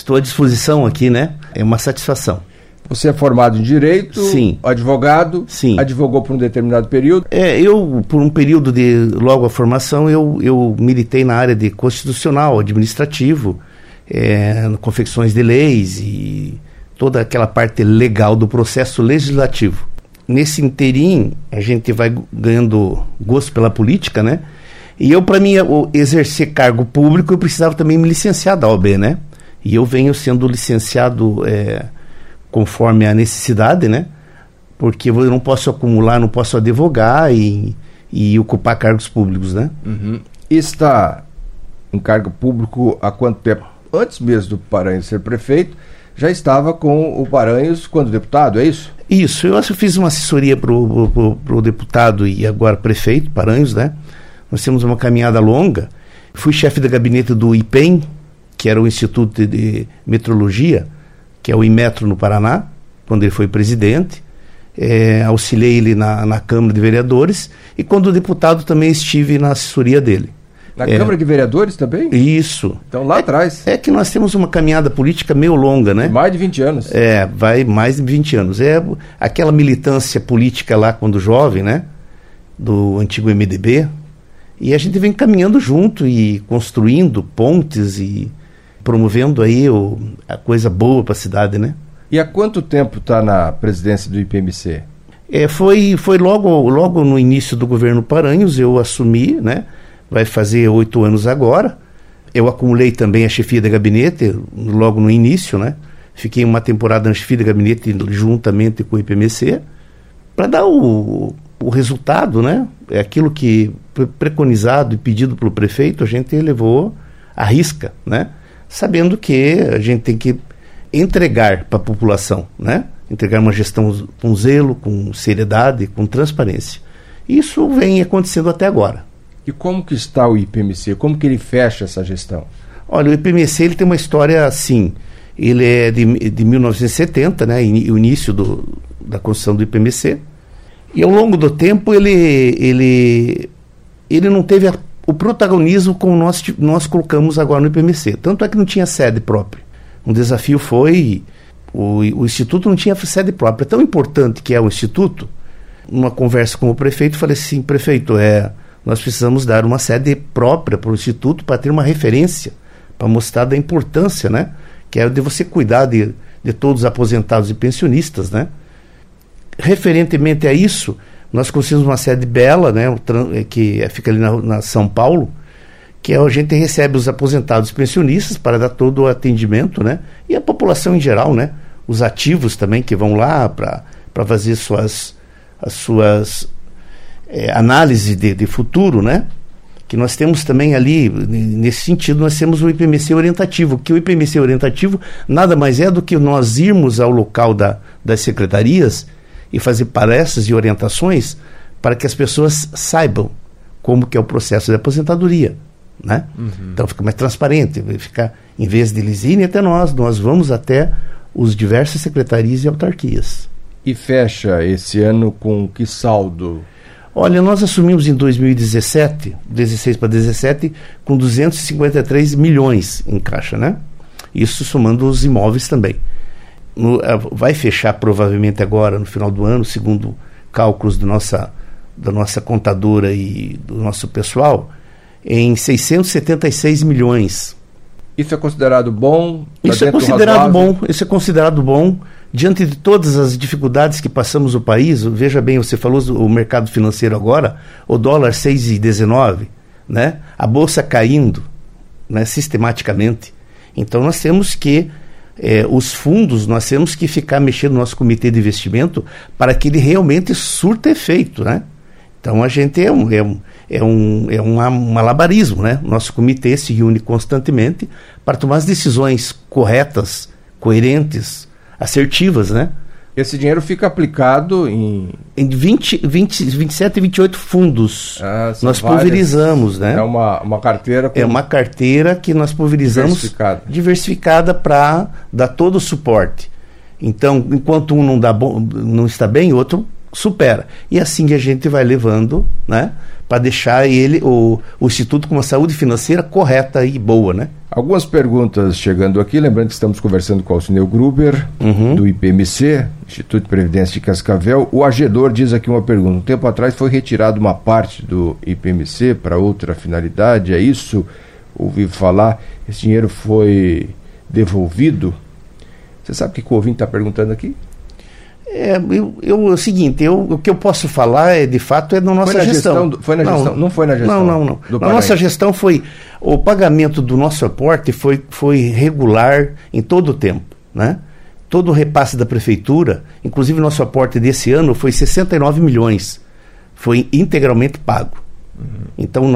Estou à disposição aqui, né? É uma satisfação. Você é formado em Direito? Sim. Advogado? Sim. Advogou por um determinado período? Eu, por um período logo a formação, eu militei na área de constitucional, administrativo, confecções de leis e toda aquela parte legal do processo legislativo. Nesse inteirinho, a gente vai ganhando gosto pela política, né? E eu, para mim, exercer cargo público, eu precisava também me licenciar da OAB, né? E eu venho sendo licenciado conforme a necessidade, né? Porque eu não posso acumular, não posso advogar e ocupar cargos públicos, né? Uhum. E está em cargo público há quanto tempo? Antes mesmo do Paranhos ser prefeito, já estava com o Paranhos quando deputado, é isso? Isso, eu fiz uma assessoria para o deputado e agora prefeito, Paranhos, né? Nós temos uma caminhada longa. Fui chefe de gabinete do IPEM, que era o Instituto de Metrologia, que é o Inmetro no Paraná, quando ele foi presidente. Auxiliei ele na Câmara de Vereadores e quando deputado também estive na assessoria dele. Na Câmara de Vereadores também? Isso. Então lá atrás. É que nós temos uma caminhada política meio longa, né? Mais de 20 anos. Vai mais de 20 anos. Aquela militância política lá quando jovem, né? Do antigo MDB. E a gente vem caminhando junto e construindo pontes e promovendo aí a coisa boa para a cidade, né? E há quanto tempo está na presidência do IPMC? Foi logo no início do governo Paranhos, eu assumi, né? Vai fazer 8 anos agora. Eu acumulei também a chefia de gabinete logo no início, né? Fiquei uma temporada na chefia de gabinete juntamente com o IPMC para dar o resultado, né? É aquilo que foi preconizado e pedido pelo prefeito, a gente levou à risca, né? Sabendo que a gente tem que entregar para a população, né? Entregar uma gestão com zelo, com seriedade, com transparência. Isso vem acontecendo até agora. E como que está o IPMC? Como que ele fecha essa gestão? Olha, o IPMC ele tem uma história assim, ele é de 1970, né? O início da construção do IPMC. E ao longo do tempo ele não teve o protagonismo como nós colocamos agora no IPMC. Tanto é que não tinha sede própria. Um desafio foi... O Instituto não tinha sede própria. É tão importante que é o Instituto. Numa conversa com o prefeito, falei assim, prefeito, nós precisamos dar uma sede própria para o Instituto para ter uma referência, para mostrar da importância, né? Que é de você cuidar de todos os aposentados e pensionistas, né? Referentemente a isso, nós conseguimos uma sede bela, né, que fica ali na São Paulo, que a gente recebe os aposentados e pensionistas para dar todo o atendimento, né, e a população em geral, né, os ativos também que vão lá para fazer as suas análises de futuro, né, que nós temos também ali, nesse sentido, nós temos o IPMC orientativo, que o IPMC orientativo nada mais é do que nós irmos ao local das secretarias e fazer palestras e orientações para que as pessoas saibam como que é o processo de aposentadoria, né? Uhum. Então fica mais transparente, em vez de eles irem até nós vamos até os diversas secretarias e autarquias. E fecha esse ano com que saldo? Olha, nós assumimos em 2017, 16 para 17, com 253 milhões em caixa, né? Isso somando os imóveis também. Vai fechar provavelmente agora no final do ano, segundo cálculos da nossa contadora e do nosso pessoal, em 676 milhões. Isso é considerado bom? Isso é considerado bom diante de todas as dificuldades que passamos no país. Veja bem, você falou do mercado financeiro agora, o dólar 6,19, né? A bolsa caindo, né, sistematicamente. Então nós temos que os fundos, nós temos que ficar mexendo no nosso comitê de investimento para que ele realmente surta efeito, né? Então a gente um malabarismo, né? Nosso comitê se reúne constantemente para tomar as decisões corretas, coerentes, assertivas, né? Esse dinheiro fica aplicado em 27 e 28 fundos. Nós pulverizamos, né? É uma carteira É uma carteira que nós pulverizamos diversificada para dar todo o suporte. Então, enquanto um não está bem, o outro supera. E assim que a gente vai levando, né, para deixar o Instituto com uma saúde financeira correta e boa, né? Algumas perguntas chegando aqui, lembrando que estamos conversando com o Alcineu Gruber, do IPMC, Instituto de Previdência de Cascavel. O Agedor diz aqui uma pergunta: um tempo atrás foi retirado uma parte do IPMC para outra finalidade, é isso? Ouvi falar, esse dinheiro foi devolvido? Você sabe o que o ouvinte está perguntando aqui? O seguinte, o que eu posso falar de fato é da nossa gestão. Foi na gestão? Não foi na gestão? Não. Na nossa gestão o pagamento do nosso aporte foi regular em todo o tempo, né? Todo o repasse da prefeitura, inclusive nosso aporte desse ano foi 69 milhões, foi integralmente pago. Então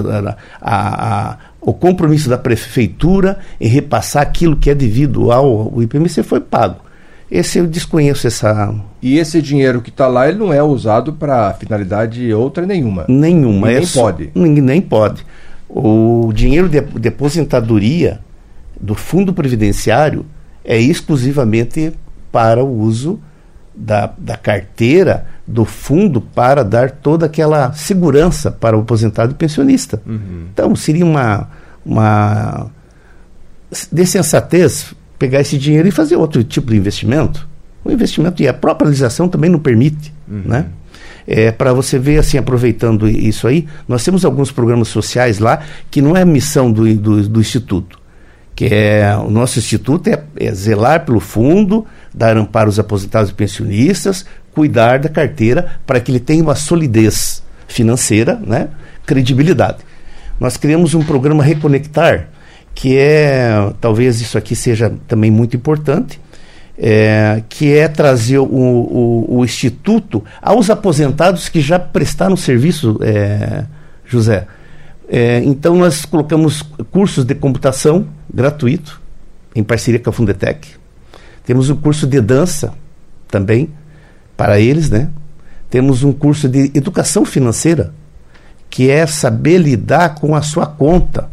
o compromisso da prefeitura em repassar aquilo que é devido ao IPMC foi pago. Esse eu desconheço essa... E esse dinheiro que está lá, ele não é usado para finalidade outra nenhuma? Nenhuma. Nem pode? Nem pode. O dinheiro de aposentadoria do Fundo Previdenciário é exclusivamente para o uso da carteira do fundo para dar toda aquela segurança para o aposentado e pensionista. Então, seria uma dessensatez pegar esse dinheiro e fazer outro tipo de investimento. O investimento e a própria legislação também não permite, né? Para você ver, assim, aproveitando isso aí, nós temos alguns programas sociais lá que não é missão do Instituto, que o nosso Instituto é zelar pelo fundo, dar amparo aos aposentados e pensionistas, cuidar da carteira para que ele tenha uma solidez financeira, né? Credibilidade. Nós criamos um programa Reconectar, que talvez isso aqui seja também muito importante, que é trazer o Instituto aos aposentados que já prestaram serviço, José. Então nós colocamos cursos de computação gratuito, em parceria com a Fundetec. Temos um curso de dança também, para eles, né? Temos um curso de educação financeira, que é saber lidar com a sua conta.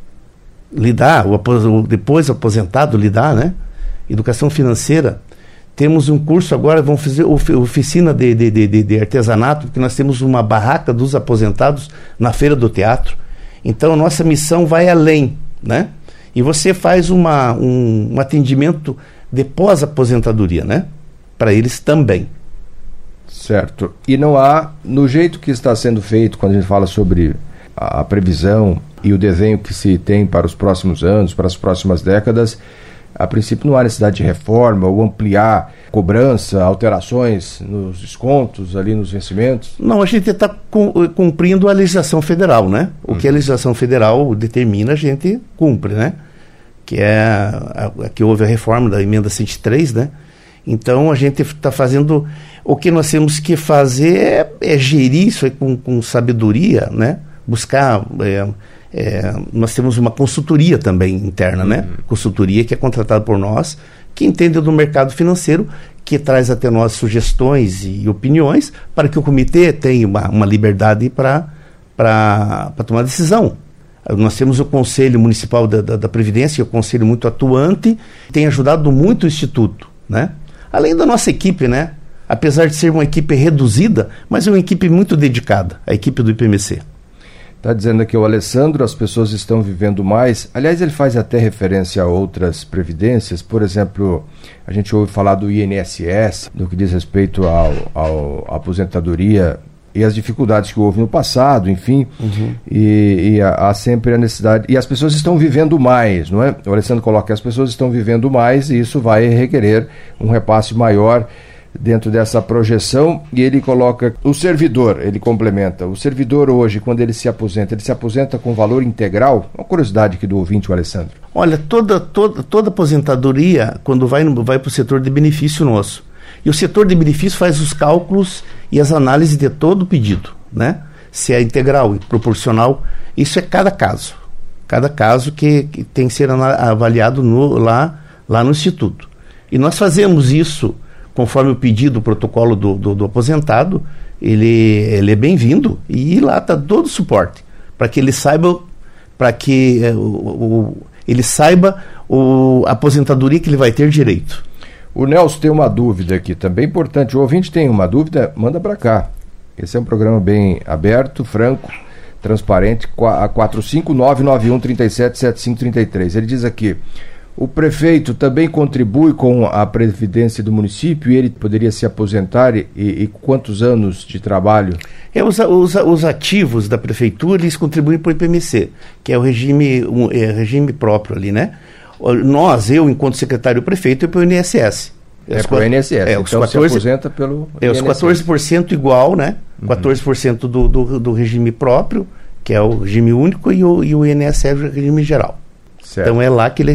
Depois aposentado lidar, né? Educação financeira. Temos um curso agora, vamos fazer oficina de artesanato, porque nós temos uma barraca dos aposentados na Feira do Teatro. Então a nossa missão vai além, né? E você faz um atendimento de pós-aposentadoria, né? Para eles também. Certo. E não há, no jeito que está sendo feito, quando a gente fala sobre a previsão e o desenho que se tem para os próximos anos, para as próximas décadas, a princípio não há necessidade de reforma ou ampliar cobrança, alterações nos descontos, ali nos vencimentos? Não, a gente está cumprindo a legislação federal, né? O que a legislação federal determina, a gente cumpre, né? Que houve a reforma da emenda 103, né? Então a gente está fazendo... O que nós temos que fazer é gerir isso aí com sabedoria, né? Buscar... nós temos uma consultoria também interna, né? Consultoria que é contratada por nós, que entende do mercado financeiro, que traz até nós sugestões e opiniões para que o comitê tenha uma liberdade para tomar decisão. Nós temos o Conselho Municipal da Previdência, que é um conselho muito atuante, tem ajudado muito o Instituto, né? Além da nossa equipe, né? Apesar de ser uma equipe reduzida, mas é uma equipe muito dedicada, a equipe do IPMC. Está dizendo aqui o Alessandro, as pessoas estão vivendo mais. Aliás, ele faz até referência a outras previdências. Por exemplo, a gente ouve falar do INSS, no que diz respeito à aposentadoria e as dificuldades que houve no passado, enfim. E há sempre a necessidade. E as pessoas estão vivendo mais, não é? O Alessandro coloca que as pessoas estão vivendo mais e isso vai requerer um repasse maior dentro dessa projeção. E ele coloca o servidor, ele complementa, o servidor hoje, quando ele se aposenta com valor integral? Uma curiosidade aqui do ouvinte, o Alessandro. Olha, toda aposentadoria, quando vai para o setor de benefício nosso, e o setor de benefício faz os cálculos e as análises de todo o pedido, né? Se é integral e proporcional, isso é cada caso que tem que ser avaliado lá no Instituto. E nós fazemos isso conforme o pedido, o protocolo do aposentado. Ele é bem-vindo e lá está todo o suporte para que ele saiba, a aposentadoria que ele vai ter direito. O Nelson tem uma dúvida aqui, também importante. O ouvinte tem uma dúvida, manda para cá. Esse é um programa bem aberto, franco, transparente, 45991377533. Ele diz aqui: o prefeito também contribui com a previdência do município e ele poderia se aposentar e quantos anos de trabalho? Os ativos da prefeitura, eles contribuem para o IPMC, que é o regime próprio ali, né? Eu, enquanto secretário-prefeito, eu para o INSS. Para o INSS, então se aposenta pelo INSS. Os 14% igual, né? 14% do regime próprio, que é o regime único, e o INSS é o regime geral. Certo. Então é lá que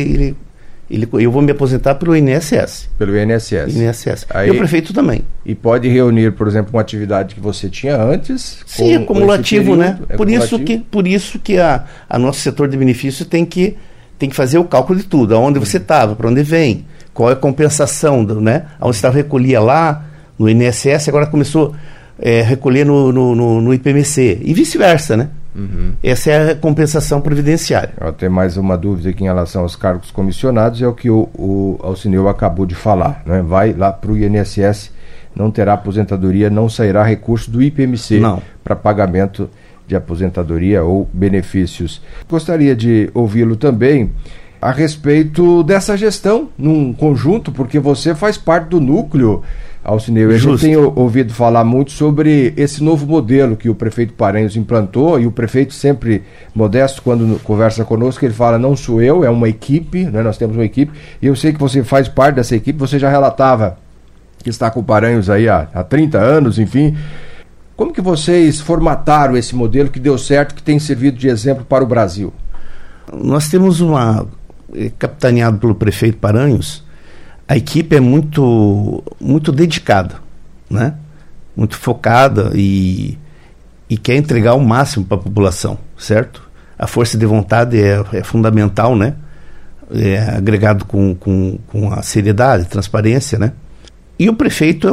eu vou me aposentar pelo INSS. Pelo INSS. Aí, e o prefeito também. E pode reunir, por exemplo, uma atividade que você tinha antes. Sim, acumulativo, né? Por isso que a nosso setor de benefício tem que fazer o cálculo de tudo. Aonde você estava, para onde vem, qual é a compensação, né? Onde você recolhia lá no INSS, agora começou a recolher no IPMC. E vice-versa, né? Essa é a compensação previdenciária. Eu tenho mais uma dúvida aqui em relação aos cargos comissionados, é o que o Alcineu acabou de falar, né? Vai lá para o INSS, não terá aposentadoria, não sairá recurso do IPMC para pagamento de aposentadoria ou benefícios. Gostaria de ouvi-lo também a respeito dessa gestão num conjunto, porque você faz parte do núcleo, Alcineu. A gente tem ouvido falar muito sobre esse novo modelo que o prefeito Paranhos implantou, e o prefeito sempre modesto, quando conversa conosco, ele fala: não sou eu, é uma equipe, né? Nós temos uma equipe, e eu sei que você faz parte dessa equipe, você já relatava que está com o Paranhos aí há 30 anos, enfim. Como que vocês formataram esse modelo que deu certo, que tem servido de exemplo para o Brasil? Nós temos capitaneado pelo prefeito Paranhos, a equipe é muito dedicada, né? Muito focada e quer entregar o máximo para a população, certo? A força de vontade é fundamental, né? Agregado com a seriedade, transparência, né? E o prefeito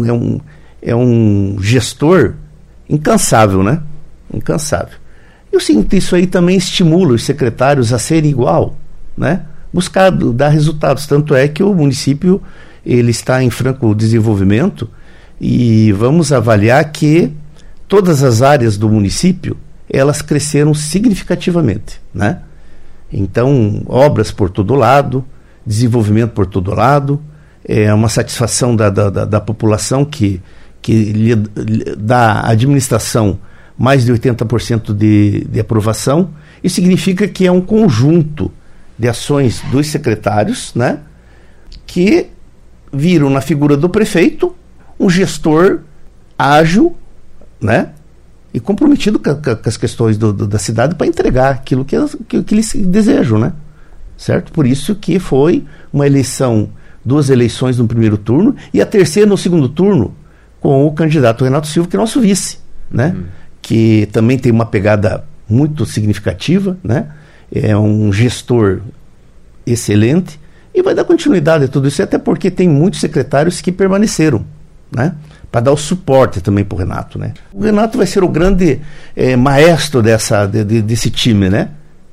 é um gestor incansável, né? Incansável. Eu sinto isso aí também estimula os secretários a serem igual, né? Buscar dar resultados. Tanto é que o município ele está em franco desenvolvimento e vamos avaliar que todas as áreas do município elas cresceram significativamente, né? Então, obras por todo lado, desenvolvimento por todo lado, é uma satisfação da população que lhe dá à administração mais de 80% de aprovação. Isso significa que é um conjunto de ações dos secretários, né, que viram na figura do prefeito um gestor ágil, né, e comprometido com as questões da cidade para entregar aquilo que eles desejam, né, certo? Por isso que foi uma eleição, 2 eleições no primeiro turno e a terceira no segundo turno com o candidato Renato Silva, que é nosso vice, né, que também tem uma pegada muito significativa, né, é um gestor excelente e vai dar continuidade a tudo isso, até porque tem muitos secretários que permaneceram, né, para dar o suporte também para o Renato, né. O Renato vai ser o grande maestro desse time, né,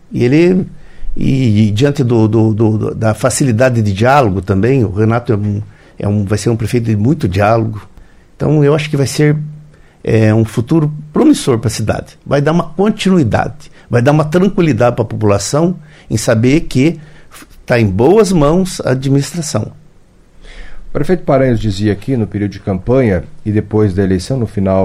e diante da facilidade de diálogo também, o Renato vai ser um prefeito de muito diálogo. Então eu acho que vai ser um futuro promissor para a cidade. Vai dar uma continuidade, vai dar uma tranquilidade para a população em saber que está em boas mãos a administração. O prefeito Paranhos dizia aqui no período de campanha e depois da eleição,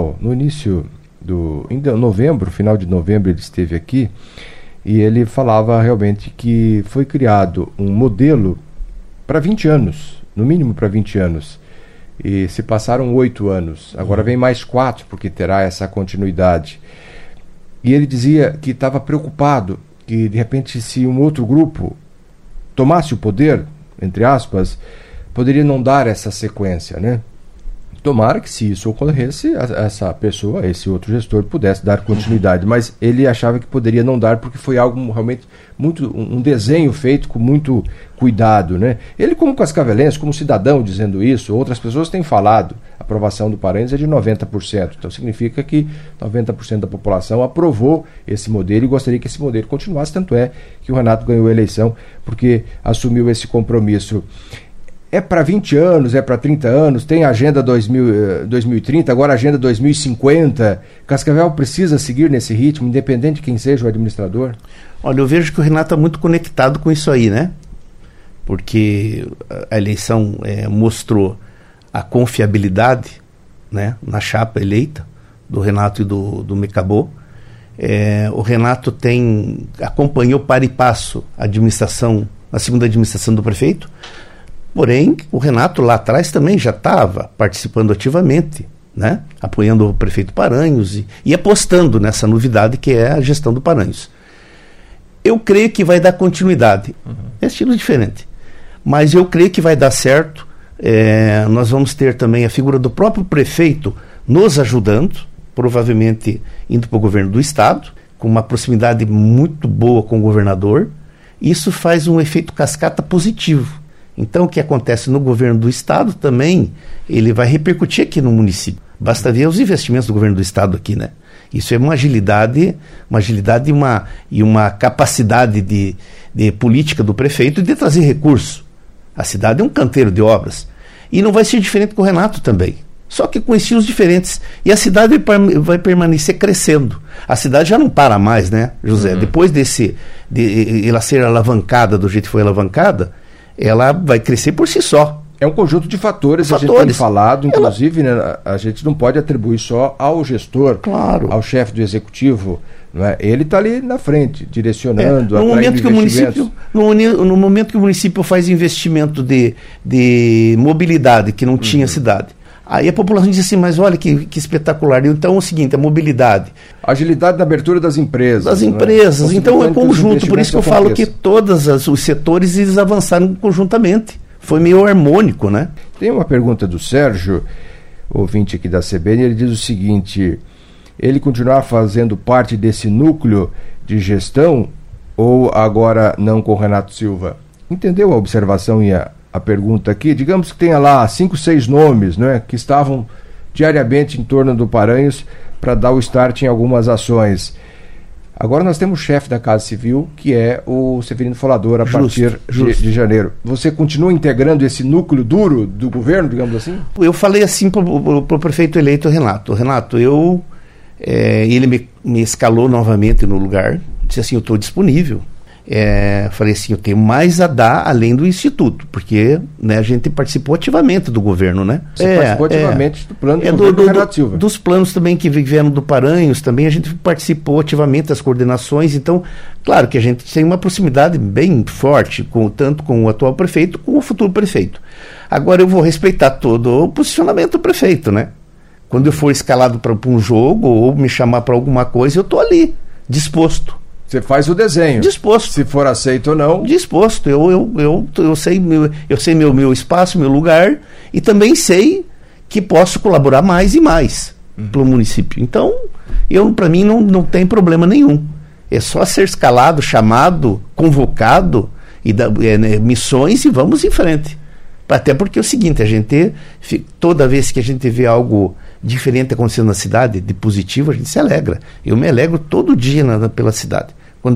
final de novembro ele esteve aqui, e ele falava realmente que foi criado um modelo para 20 anos, no mínimo para 20 anos. E se passaram 8 anos, agora vem mais 4, porque terá essa continuidade. E ele dizia que estava preocupado que, de repente, se um outro grupo tomasse o poder, entre aspas, poderia não dar essa sequência, né? Tomara que, se isso ocorresse, essa pessoa, esse outro gestor, pudesse dar continuidade, mas ele achava que poderia não dar, porque foi algo realmente um desenho feito com muito cuidado, né? Ele, como cascavelense, como cidadão dizendo isso, outras pessoas têm falado, a aprovação do Paranhos é de 90%, então significa que 90% da população aprovou esse modelo e gostaria que esse modelo continuasse, tanto é que o Renato ganhou a eleição, porque assumiu esse compromisso. É para 20 anos, é para 30 anos, tem a Agenda 2030, agora a Agenda 2050. Cascavel precisa seguir nesse ritmo, independente de quem seja o administrador? Olha, eu vejo que o Renato é muito conectado com isso aí, né? Porque a eleição mostrou a confiabilidade, né, na chapa eleita do Renato e do Mecabô. O Renato acompanhou para e passo a segunda administração do prefeito. Porém, o Renato lá atrás também já estava participando ativamente, né? Apoiando o prefeito Paranhos e apostando nessa novidade que é a gestão do Paranhos. Eu creio que vai dar continuidade. É estilo diferente. Mas eu creio que vai dar certo. Nós vamos ter também a figura do próprio prefeito nos ajudando, provavelmente indo para o governo do estado, com uma proximidade muito boa com o governador. Isso faz um efeito cascata positivo. Então, o que acontece no governo do estado também, ele vai repercutir aqui no município. Basta ver os investimentos do governo do estado aqui, né? Isso é uma agilidade e uma capacidade de política do prefeito de trazer recursos. A cidade é um canteiro de obras. E não vai ser diferente com o Renato também. Só que com estilos diferentes. E a cidade vai permanecer crescendo. A cidade já não para mais, né, José? Depois de ela ser alavancada do jeito que foi alavancada, ela vai crescer por si só. É um conjunto de fatores, a gente tem falado, inclusive, né, a gente não pode atribuir só ao gestor, claro, ao chefe do executivo, não é? Ele está ali na frente, direcionando, no momento que o município faz investimento de mobilidade, que não tinha cidade. Aí a população diz assim, mas olha que espetacular. Então é o seguinte, a mobilidade. Agilidade na abertura das empresas. Das empresas. Então é conjunto, por isso que eu falo que todos os setores eles avançaram conjuntamente. Foi meio harmônico, né? Tem uma pergunta do Sérgio, ouvinte aqui da CBN, ele diz o seguinte: ele continuar fazendo parte desse núcleo de gestão ou agora não com Renato Silva? Entendeu a observação e a pergunta aqui? Digamos que tenha lá 5, 6 nomes, né, que estavam diariamente em torno do Paranhos para dar o start em algumas ações. Agora nós temos o chefe da Casa Civil, que é o Severino Folador, a partir de janeiro. Você continua integrando esse núcleo duro do governo, digamos assim? Eu falei assim para o prefeito eleito Renato. Renato, ele me escalou novamente no lugar, disse assim, eu estou disponível. Falei assim, eu tenho mais a dar além do Instituto, porque, né, a gente participou ativamente do governo, né? Você participou ativamente do plano do Renato Silva. Dos planos também que vieram do Paranhos, também a gente participou ativamente das coordenações, então, claro que a gente tem uma proximidade bem forte, tanto com o atual prefeito como o futuro prefeito. Agora eu vou respeitar todo o posicionamento do prefeito, né? Quando eu for escalado para um jogo ou me chamar para alguma coisa, eu estou ali, disposto. Você faz o desenho. Disposto. Se for aceito ou não. Disposto. Eu sei meu espaço, meu lugar, e também sei que posso colaborar mais e mais para o município. Então, para mim não tem problema nenhum. É só ser escalado, chamado, convocado, e missões, e vamos em frente. Até porque é o seguinte, toda vez que a gente vê algo diferente acontecendo na cidade, de positivo, a gente se alegra. Eu me alegro todo dia pela cidade. Quando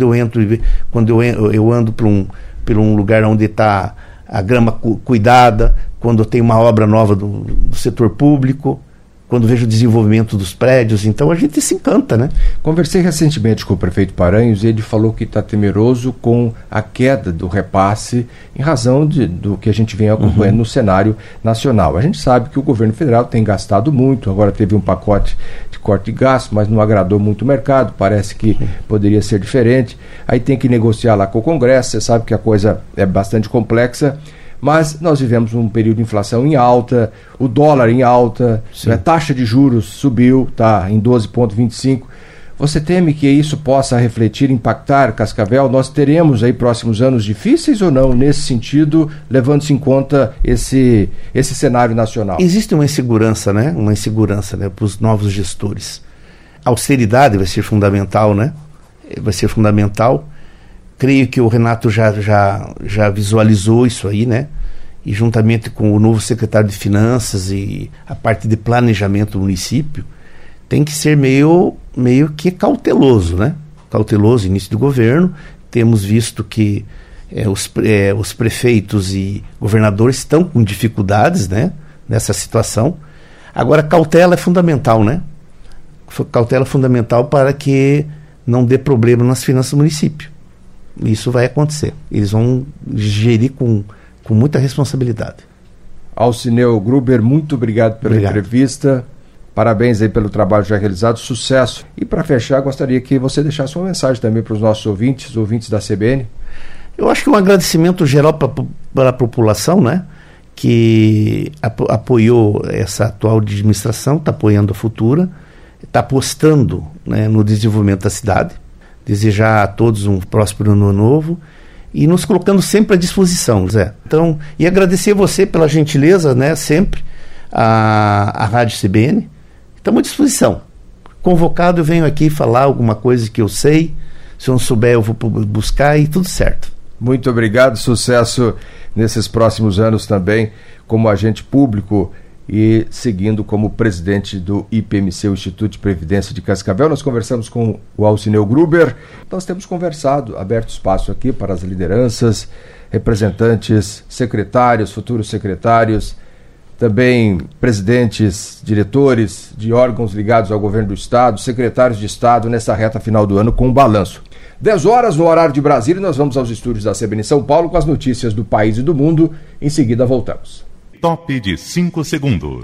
eu ando por um lugar onde está a grama cuidada, quando tem uma obra nova do setor público, quando vejo o desenvolvimento dos prédios, então a gente se encanta, né? Conversei recentemente com o prefeito Paranhos e ele falou que está temeroso com a queda do repasse em razão do que a gente vem acompanhando no cenário nacional. A gente sabe que o governo federal tem gastado muito, agora teve um pacote de corte de gasto, mas não agradou muito o mercado, parece que poderia ser diferente. Aí tem que negociar lá com o Congresso, você sabe que a coisa é bastante complexa. Mas nós vivemos um período de inflação em alta, o dólar em alta, a taxa de juros subiu, está em 12,25. Você teme que isso possa refletir, impactar Cascavel? Nós teremos aí próximos anos difíceis ou não, nesse sentido, levando-se em conta esse cenário nacional? Existe uma insegurança, né? Para os novos gestores. A austeridade vai ser fundamental, né? Vai ser fundamental. Creio que o Renato já visualizou isso aí, né? E juntamente com o novo secretário de Finanças e a parte de planejamento do município, tem que ser meio que cauteloso, né? Cauteloso, início do governo. Temos visto que os prefeitos e governadores estão com dificuldades, né, nessa situação. Agora, cautela é fundamental, né? Cautela é fundamental para que não dê problema nas finanças do município. Isso vai acontecer. Eles vão gerir com muita responsabilidade. Alcineu Gruber, muito obrigado pela entrevista. Parabéns aí pelo trabalho já realizado, sucesso. E para fechar, gostaria que você deixasse uma mensagem também para os nossos ouvintes da CBN. Eu acho que um agradecimento geral para a população, né, que apoiou essa atual administração, está apoiando a futura, está apostando, né, no desenvolvimento da cidade. Desejar a todos um próspero ano novo e nos colocando sempre à disposição, Zé. Então, e agradecer a você pela gentileza, né, sempre, a Rádio CBN. Estamos à disposição. Convocado, eu venho aqui falar alguma coisa que eu sei. Se eu não souber, eu vou buscar e tudo certo. Muito obrigado, sucesso nesses próximos anos também como agente público e seguindo como presidente do IPMC, o Instituto de Previdência de Cascavel. Nós conversamos com o Alcineu Gruber. Nós temos conversado, aberto espaço aqui para as lideranças, representantes, secretários, futuros secretários, também presidentes, diretores de órgãos ligados ao governo do Estado, secretários de Estado nessa reta final do ano com um balanço. 10 horas no horário de Brasília, nós vamos aos estúdios da CBN São Paulo com as notícias do país e do mundo. Em seguida voltamos. Top de 5 segundos.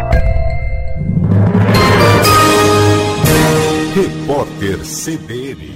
Repórter CBN.